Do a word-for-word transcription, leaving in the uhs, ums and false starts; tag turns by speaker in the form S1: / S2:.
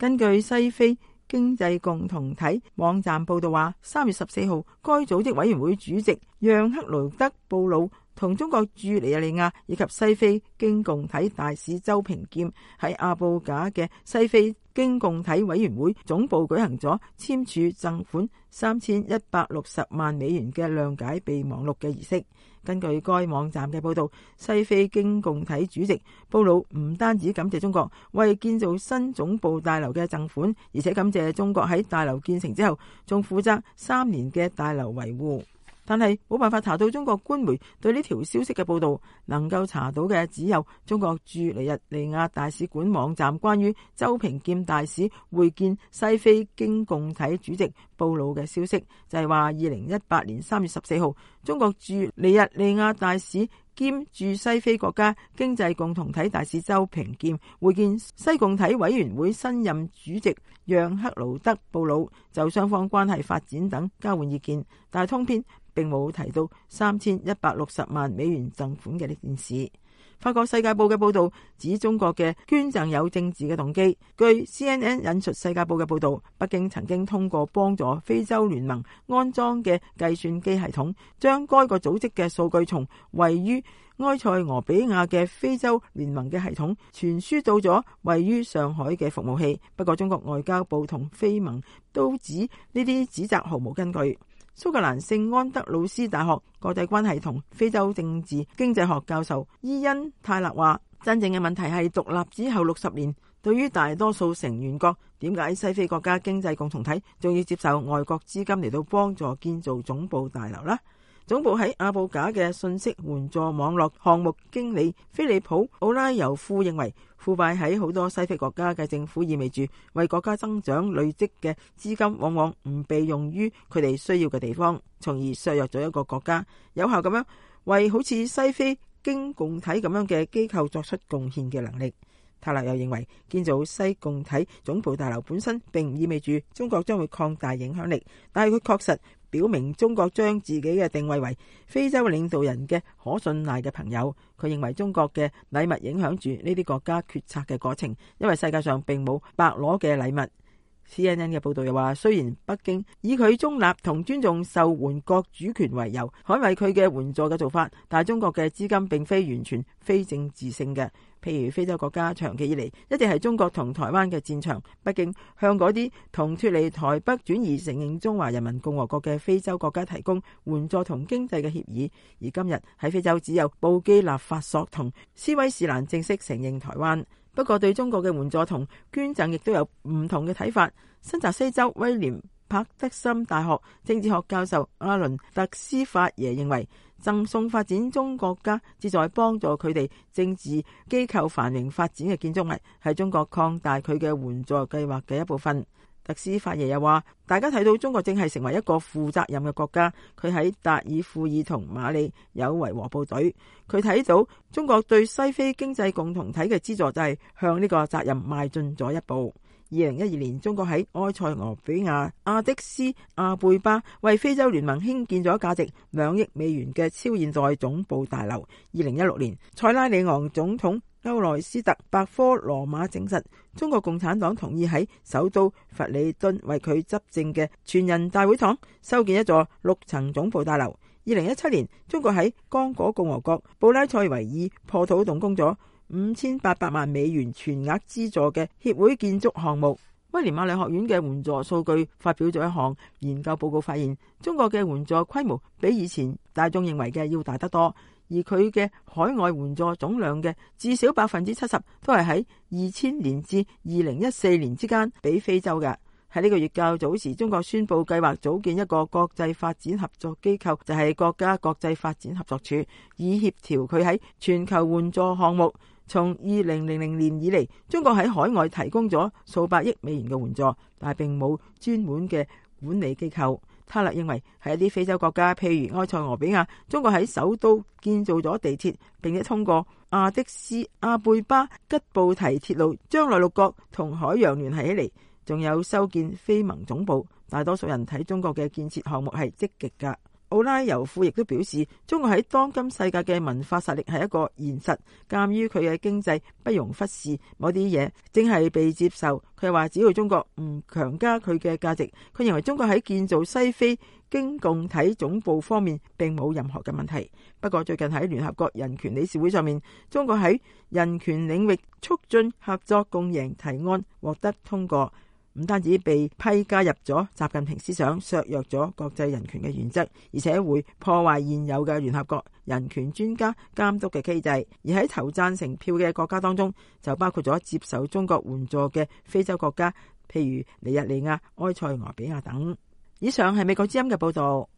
S1: 根據西非經濟共同體網站報道話，三月十四號，該組織委員會主席讓克勞德布魯同中國駐尼日利亞以及西非經共體大使周平劍喺阿布賈嘅西非經共體委員會總部舉行咗簽署贈款三千一百六十萬美元嘅諒解備忘錄嘅儀式。根據該網站嘅報道，西非經共體主席布魯唔單止感謝中國為建造新總部大樓嘅贈款，而且感謝中國喺大樓建成之後仲負責三年嘅大樓維護。但係冇辦法查到中國官媒對呢條消息嘅報道，能夠查到嘅只有中國駐尼日利亞大使館網站關於周平劍大使會見西非經共體主席布魯嘅消息，就係話二零一八年三月十四號，中國駐尼日利亞大使兼駐西非國家經濟共同體大使周平劍會見西共體委員會新任主席讓克勞德布魯，就雙方關係發展等交換意見，但係通篇並冇提到三千一百六十萬美元贈款嘅呢件事。法國世界報嘅報道指中國嘅捐贈有政治嘅動機。據 C N N 引述世界報嘅報道，北京曾經通過幫助非洲聯盟安裝嘅計算機系統，將該個組織嘅數據從位於埃塞俄比亞嘅非洲聯盟嘅系統傳輸到咗位於上海嘅服務器。不過中國外交部同非盟都指呢啲指責毫無根據。蘇格蘭聖安德魯斯大學國際關係同非洲政治經濟學教授伊恩泰勒話，真正嘅問題係獨立之後六十年，對於大多數成員國，點解西非國家經濟共同體仲要接受外國資金嚟到幫助建造總部大樓呢？總部喺阿布賈嘅信息援助網絡項目經理菲利普奧拉尤夫認為，腐敗喺好多西非國家嘅政府意味住為國家增長累積嘅資金往往唔被用於佢哋需要嘅地方，從而削弱咗一個國家有效咁樣為好似西非經共體咁樣嘅機構作出貢獻嘅能力。泰勒又認為，建造西共體總部大樓本身並唔意味住中國將會擴大影響力，但係佢確實表明中國將自己嘅定位為非洲領導人嘅可信賴嘅朋友。佢認為中國嘅禮物影響住呢啲國家決策嘅過程，因為世界上並冇白攞嘅禮物。C N N 嘅報道又話，雖然北京以佢中立同尊重受援國主權為由捍衛佢嘅援助嘅做法，但係中國嘅資金並非完全非政治性嘅。譬如非洲國家長期以嚟一直係中國同台灣嘅戰場，北京向嗰啲同脫離台北轉移承認中華人民共和國嘅非洲國家提供援助同經濟嘅協議，而今日喺非洲只有布基納法索同斯威士蘭正式承認台灣。不過對中國嘅援助同捐贈亦都有唔同嘅睇法。新澤西州威廉柏德森大學政治學教授阿倫特斯法耶認為，贈送發展中國家旨在幫助佢哋政治機構繁榮發展嘅建築物，係中國擴大佢嘅援助計劃嘅一部分。特斯法耶又話，大家睇到中國正係成為一個負責任嘅國家，佢喺達爾富爾同馬里有維和部隊，佢睇到中國對西非經濟共同體嘅資助就係向呢個責任邁進咗一步。二零一二年，中國喺埃塞俄比亞阿迪斯阿貝巴為非洲聯盟興建咗價值兩億美元嘅超現代總部大樓。二零一六年，塞拉利昂總統歐萊斯特百科羅馬證實，中國共產黨同意喺首都弗里敦為佢執政嘅全人大會堂修建一座六層總部大樓。二零一七年，中國喺剛果共和國布拉塞維爾破土動工咗五千八百萬美元全額資助嘅協會建築項目。威廉瑪麗學院嘅援助數據發表咗一項研究報告，發現中國嘅援助規模比以前大眾認為嘅要大得多，而佢嘅海外援助總量嘅至少百分之七十都係喺二千年至二零一四年之間俾非洲嘅。喺呢個月較早時，中國宣布計劃組建一個國際發展合作機構，就係國家國際發展合作處，以協調佢喺全球援助項目。從二零零零年以嚟，中國喺海外提供咗數百億美元嘅援助，但係並冇專門嘅管理機構。他勒認為喺一啲非洲國家，譬如埃塞俄比亞，中國喺首都建造咗地鐵，並且通過阿迪斯阿貝巴吉布提鐵路將內陸國同海洋聯繫起嚟，仲有修建非盟總部。大多數人睇中國嘅建設項目係積極㗎。 奧拉尤夫亦都表示，中國喺當今世界嘅文化實力係一個現實，鑒於佢嘅經濟不容忽視，某啲嘢正係被接受。佢話只要中國唔強加佢嘅價值，佢認為中國喺建造西非經共體總部方面並冇任何嘅問題。不過最近喺聯合國人權理事會上面，中國喺人權領域促進合作共贏提案獲得通過，唔單止被批加入咗習近平思想，削弱咗國際人權嘅原則，而且會破壞現有嘅聯合國人權專家監督嘅機制。而喺投贊成票嘅國家當中，就包括咗接受中國援助嘅非洲國家，譬如尼日利亞、埃塞俄比亞等。以上係美國之音嘅報道。